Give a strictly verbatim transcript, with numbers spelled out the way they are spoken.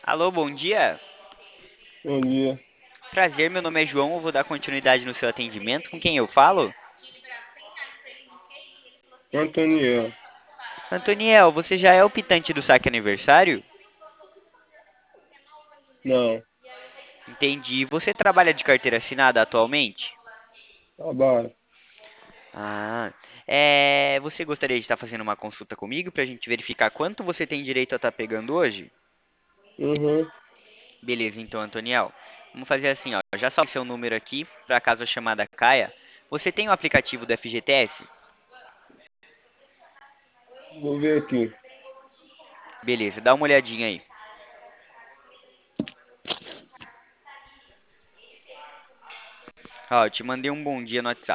Alô, bom dia. Bom dia. Prazer, meu nome é João. Eu vou dar continuidade no seu atendimento. Com quem eu falo? Antoniel. Antoniel, você já é o pitante do saque aniversário? Não, Entendi. Você trabalha de carteira assinada atualmente? trabalho. Ah, é. Você gostaria de estar fazendo uma consulta comigo para a gente verificar quanto você tem direito a estar pegando hoje? Uhum. Beleza, então, Antoniel. Vamos fazer assim, ó. Já salve seu número aqui para caso a chamada caia. Você tem o aplicativo do F G T S? Vou ver aqui. Beleza, dá uma olhadinha aí. Ó, eu te mandei um bom dia no WhatsApp.